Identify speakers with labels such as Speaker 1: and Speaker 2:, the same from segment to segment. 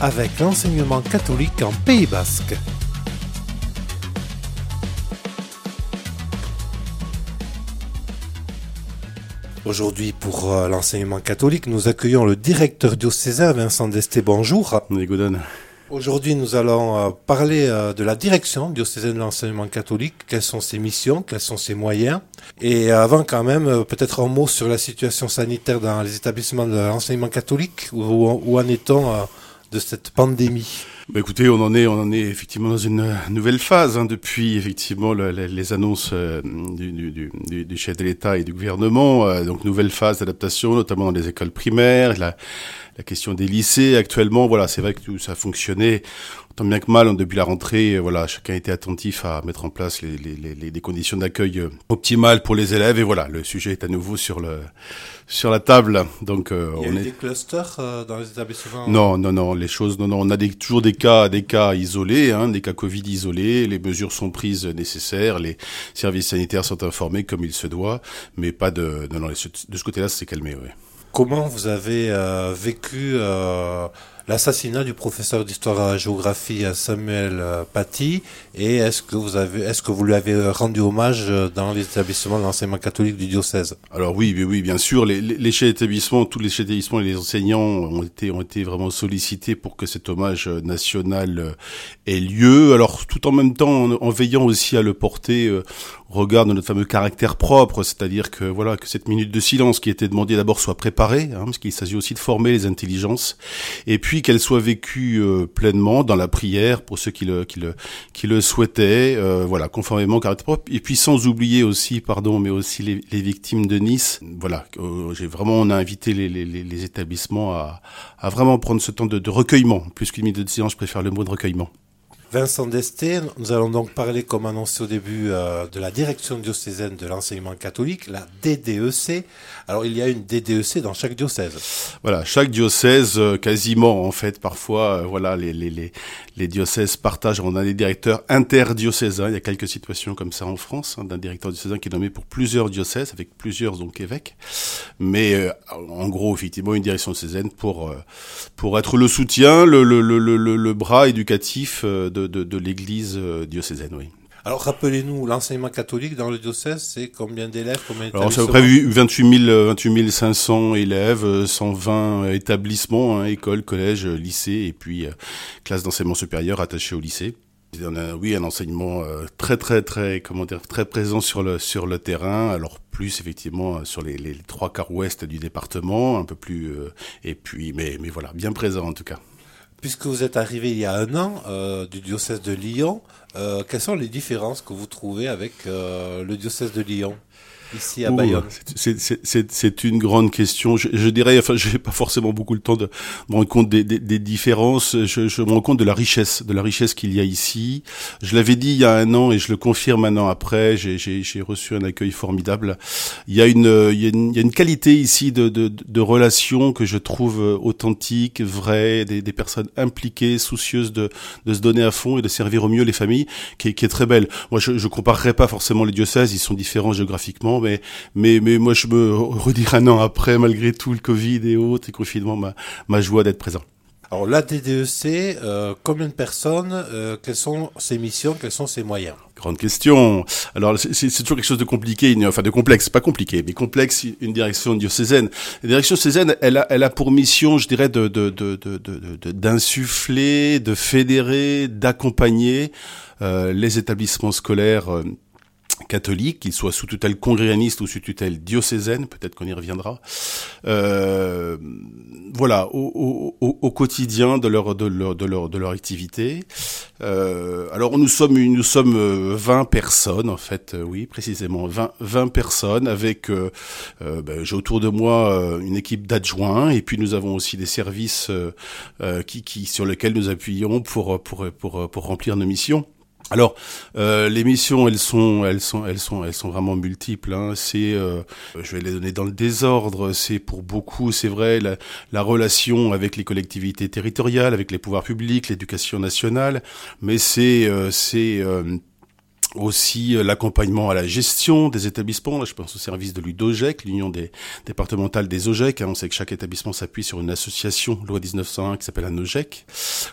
Speaker 1: avec l'enseignement catholique en Pays Basque. Aujourd'hui, pour l'enseignement catholique, nous accueillons le directeur diocésain Vincent Desté. Bonjour. Aujourd'hui, nous allons parler de la direction diocésaine de l'enseignement catholique. Quelles sont ses missions, quels sont ses moyens. Et avant quand même, peut-être un mot sur la situation sanitaire dans les établissements de l'enseignement catholique. Où en est-on de cette pandémie ?
Speaker 2: Écoutez, on en est effectivement dans une nouvelle phase depuis effectivement les annonces du chef de l'État et du gouvernement. Donc nouvelle phase d'adaptation, notamment dans les écoles primaires, la question des lycées actuellement. Voilà, c'est vrai que tout ça fonctionnait tant bien que mal depuis la rentrée. Voilà, chacun était attentif à mettre en place les conditions d'accueil optimales pour les élèves. Et voilà, le sujet est à nouveau sur la table. Donc
Speaker 1: il y a eu des clusters dans les établissements.
Speaker 2: Non, on a toujours des cas isolés, des cas Covid isolés. Les mesures sont prises nécessaires, les services sanitaires sont informés comme il se doit, mais pas de ce côté-là, c'est calmé, oui.
Speaker 1: Comment vous avez vécu l'assassinat du professeur d'histoire-géographie Samuel Paty, et est-ce que vous lui avez rendu hommage dans les établissements de l'enseignement catholique du diocèse ?
Speaker 2: Alors oui, bien sûr, les chefs d'établissement, tous les chefs d'établissement et les enseignants ont été vraiment sollicités pour que cet hommage national ait lieu. Alors tout en même temps, en veillant aussi à le porter au regard de notre fameux caractère propre, c'est-à-dire que voilà, que cette minute de silence qui était demandée d'abord soit préparée, parce qu'il s'agit aussi de former les intelligences, et puis qu'elle soit vécue pleinement dans la prière pour ceux qui le souhaitaient, voilà, conformément au caractère propre, et puis sans oublier aussi, mais aussi les victimes de Nice. Voilà, on a invité les établissements à vraiment prendre ce temps de recueillement, plus qu'une minute de silence, je préfère le mot de recueillement.
Speaker 1: Vincent Desté, nous allons donc parler, comme annoncé au début, de la direction diocésaine de l'enseignement catholique, la DDEC. Alors, il y a une DDEC dans chaque diocèse.
Speaker 2: Voilà, chaque diocèse, quasiment, en fait, parfois, les diocèses partagent. On a des directeurs interdiocésains. Il y a quelques situations comme ça en France, d'un directeur diocésain qui est nommé pour plusieurs diocèses, avec plusieurs donc évêques. Mais en gros, effectivement, une direction diocésaine pour être le soutien, le bras éducatif de l'Église diocésaine, oui.
Speaker 1: Alors, rappelez-nous, l'enseignement catholique dans le diocèse, c'est combien d'élèves, combien d'établissements ?
Speaker 2: Alors, c'est à peu près 28 500 élèves, 120 établissements, écoles, collèges, lycées, et puis classes d'enseignement supérieur attachées au lycée. On a, un enseignement très présent sur le terrain. Alors plus effectivement sur les 3/4 ouest du département, un peu plus, et puis mais voilà, bien présent en tout cas.
Speaker 1: Puisque vous êtes arrivé il y a 1 an du diocèse de Lyon, quelles sont les différences que vous trouvez avec le diocèse de Lyon, ici à Bayonne ?
Speaker 2: C'est une grande question. Je dirais, j'ai pas forcément beaucoup le temps de me rendre compte des différences. Je me rends compte de la richesse qu'il y a ici. Je l'avais dit il y a 1 an et je le confirme 1 an après. J'ai reçu un accueil formidable. Il y a une qualité ici de relations que je trouve authentique, vraie, des personnes impliquées, soucieuses de se donner à fond et de servir au mieux les familles, qui est très belle. Moi, je comparerais pas forcément les diocèses, ils sont différents géographiquement, mais moi je me redire 1 an après, malgré tout le Covid et autres, et confinement, ma joie d'être présent.
Speaker 1: Alors la DDEC, combien de personnes, quelles sont ses missions, quels sont ses moyens ?
Speaker 2: Grande question. Alors c'est toujours quelque chose de compliqué, de complexe, pas compliqué, mais complexe, une direction diocésaine. La direction diocésaine, elle a pour mission, je dirais, d'insuffler, de fédérer, d'accompagner les établissements scolaires catholiques, qu'ils soient sous tutelle congréganiste ou sous tutelle diocésaine, peut-être qu'on y reviendra. Voilà, au quotidien de leur activité. Alors nous sommes 20 personnes en fait, oui précisément 20 personnes avec j'ai autour de moi une équipe d'adjoints, et puis nous avons aussi des services sur lesquels nous appuyons pour remplir nos missions. Alors, les missions, elles sont vraiment multiples. Je vais les donner dans le désordre. C'est pour beaucoup, c'est vrai, la relation avec les collectivités territoriales, avec les pouvoirs publics, l'éducation nationale. Mais c'est Aussi l'accompagnement à la gestion des établissements. Là, je pense au service de l'UDOGEC, l'Union des départementale des OGEC. On sait que chaque établissement s'appuie sur une association, loi 1901, qui s'appelle un OGEC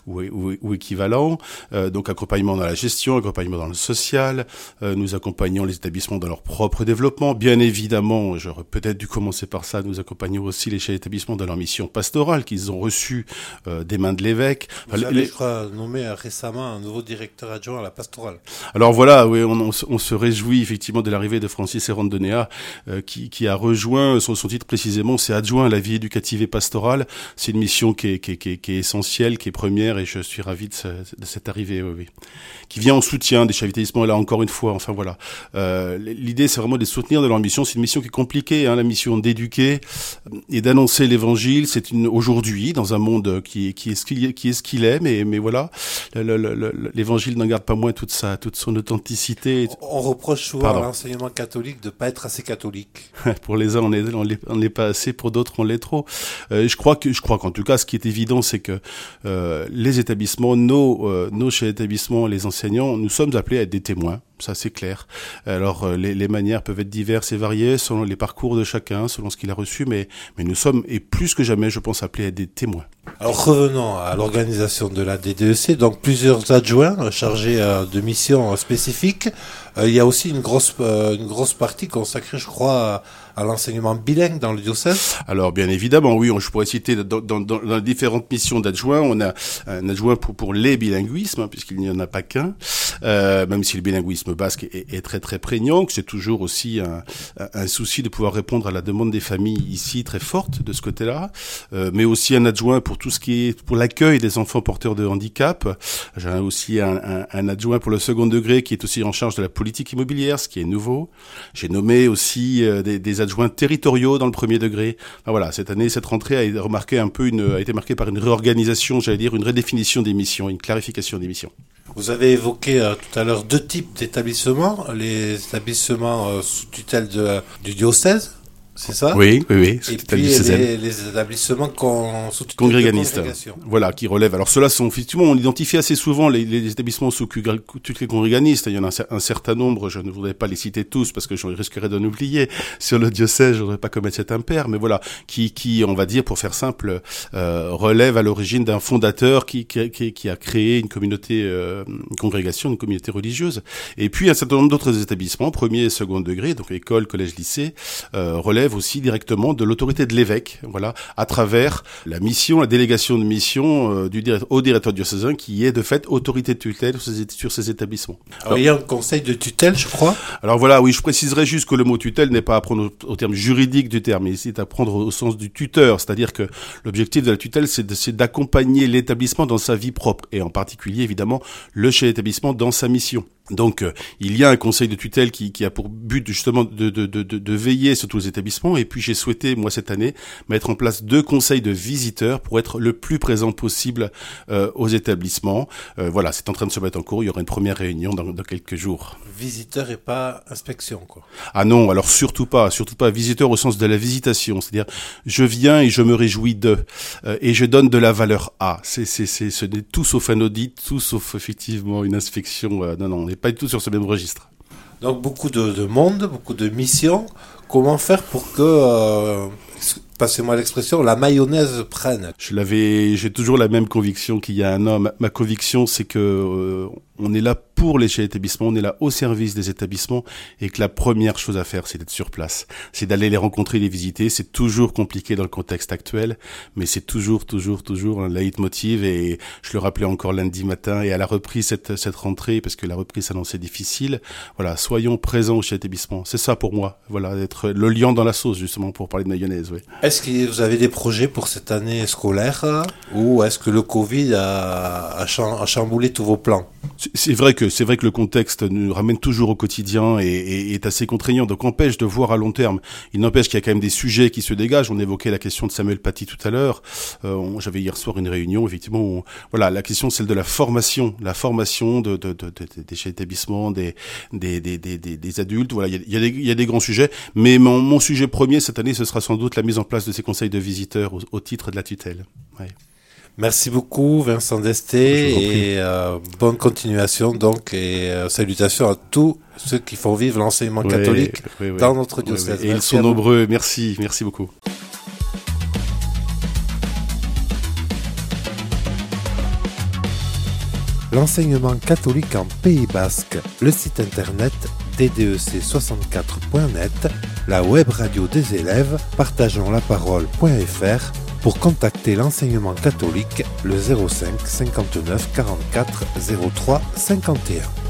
Speaker 2: ou équivalent. Donc accompagnement dans la gestion, accompagnement dans le social. Nous accompagnons les établissements dans leur propre développement. Bien évidemment, j'aurais peut-être dû commencer par ça. Nous accompagnons aussi les chefs d'établissement dans leur mission pastorale qu'ils ont reçue des mains de l'évêque.
Speaker 1: Vous avez, je crois, nommé récemment un nouveau directeur adjoint à la pastorale.
Speaker 2: Alors voilà, oui, on se réjouit effectivement de l'arrivée de Francis Erandonea, qui a rejoint son titre précisément, c'est adjoint à la vie éducative et pastorale. C'est une mission qui est essentielle, qui est première, et je suis ravi de cette arrivée, oui. Qui vient en soutien des chefs d'établissement. Et là encore une fois, enfin voilà, l'idée c'est vraiment de les soutenir dans leur mission. C'est une mission qui est compliquée, la mission d'éduquer et d'annoncer l'évangile. C'est aujourd'hui dans un monde qui est ce qu'il est, mais voilà, l'évangile n'en garde pas moins toute son authenticité.
Speaker 1: On reproche souvent à l'enseignement catholique de pas être assez catholique.
Speaker 2: Pour les uns, on l'est pas assez, pour d'autres, on l'est trop. Je crois qu'en tout cas, ce qui est évident, c'est que les établissements, nos chefs d'établissement, les enseignants, nous sommes appelés à être des témoins. Ça, c'est clair. Alors, les manières peuvent être diverses et variées selon les parcours de chacun, selon ce qu'il a reçu, mais nous sommes, et plus que jamais, je pense, appelés à être des témoins.
Speaker 1: Alors, revenons à l'organisation de la DDEC. Donc, plusieurs adjoints chargés de missions spécifiques. Il y a aussi une grosse partie consacrée, je crois, à l'enseignement bilingue dans le diocèse.
Speaker 2: Alors, bien évidemment, oui, je pourrais citer dans les différentes missions d'adjoints, on a un adjoint pour les bilinguismes, puisqu'il n'y en a pas qu'un, même si le bilinguisme basque est très très prégnant, que c'est toujours aussi un souci de pouvoir répondre à la demande des familles ici très forte de ce côté-là, mais aussi un adjoint pour tout ce qui est pour l'accueil des enfants porteurs de handicap. J'ai aussi un adjoint pour le second degré qui est aussi en charge de la politique immobilière, ce qui est nouveau. J'ai nommé aussi des adjoints territoriaux dans le premier degré. Enfin, voilà, cette année, cette rentrée a été marquée par une réorganisation, j'allais dire une redéfinition des missions, une clarification des missions.
Speaker 1: Vous avez évoqué tout à l'heure deux types d'établissements, les établissements sous tutelle du diocèse, c'est ça?
Speaker 2: Oui.
Speaker 1: Et puis les établissements sous tutelle
Speaker 2: congréganistes. Voilà, qui relèvent. Alors ceux-là sont effectivement, on identifie assez souvent les établissements sous tutelle congréganiste. Il y en a un certain nombre, je ne voudrais pas les citer tous parce que je risquerais d'en oublier. Sur le diocèse, je ne voudrais pas commettre cet impair, mais voilà, qui, on va dire, pour faire simple, relève à l'origine d'un fondateur qui a créé une communauté, une congrégation, une communauté religieuse. Et puis un certain nombre d'autres établissements, premier et second degré, donc école, collège, lycée, relèvent aussi directement de l'autorité de l'évêque, voilà, à travers la délégation de mission au directeur diocésain qui est de fait autorité de tutelle sur ces établissements.
Speaker 1: Alors, il y a un conseil de tutelle, je crois.
Speaker 2: Alors voilà, oui, je préciserai juste que le mot tutelle n'est pas à prendre au terme juridique du terme, mais c'est à prendre au sens du tuteur, c'est-à-dire que l'objectif de la tutelle, c'est d'accompagner l'établissement dans sa vie propre, et en particulier, évidemment, le chef d'établissement dans sa mission. Donc, il y a un conseil de tutelle qui a pour but justement de veiller sur tous les établissements. Et puis, j'ai souhaité, moi, cette année, mettre en place 2 conseils de visiteurs pour être le plus présent possible aux établissements. Voilà, c'est en train de se mettre en cours. Il y aura une première réunion dans quelques jours.
Speaker 1: Visiteur et pas inspection, quoi.
Speaker 2: Ah non, alors surtout pas visiteur au sens de la visitation. C'est-à-dire, je viens et je me réjouis et je donne de la valeur à. Ce n'est tout sauf un audit, tout sauf effectivement une inspection. Non, on n'est pas du tout sur ce même registre.
Speaker 1: Donc beaucoup de monde, beaucoup de missions. Comment faire pour que, passez-moi l'expression, la mayonnaise prenne?
Speaker 2: J'ai toujours la même conviction qu'il y a un an. Ma conviction, c'est que on est là pour les chefs d'établissement, on est là au service des établissements, et que la première chose à faire, c'est d'être sur place. C'est d'aller les rencontrer, les visiter. C'est toujours compliqué dans le contexte actuel, mais c'est toujours un leitmotiv, et je le rappelais encore lundi matin, et à la reprise cette rentrée, parce que la reprise s'annonçait difficile. Voilà, soyons présents au chef d'établissement. C'est ça pour moi. Voilà, être le lion dans la sauce, justement, pour parler de mayonnaise, oui.
Speaker 1: Est-ce que vous avez des projets pour cette année scolaire, ou est-ce que le Covid a chamboulé tous vos plans?
Speaker 2: C'est vrai que le contexte nous ramène toujours au quotidien et est assez contraignant, donc empêche de voir à long terme. Il n'empêche qu'il y a quand même des sujets qui se dégagent. On évoquait la question de Samuel Paty tout à l'heure. J'avais hier soir une réunion, effectivement, où, voilà, la question, celle de la formation des chefs d'établissement, des adultes. Voilà, il y a des grands sujets, mais mon sujet premier cette année, ce sera sans doute la mise en place de ces conseils de visiteurs au titre de la tutelle. Ouais.
Speaker 1: Merci beaucoup Vincent Desté et bonne continuation donc et salutations à tous ceux qui font vivre l'enseignement catholique dans notre diocèse.
Speaker 2: Et ils sont nombreux, merci beaucoup.
Speaker 1: L'enseignement catholique en Pays Basque, le site internet ddec64.net, la web radio des élèves, partageonslaparole.fr. Pour contacter l'enseignement catholique, le 05 59 44 03 51.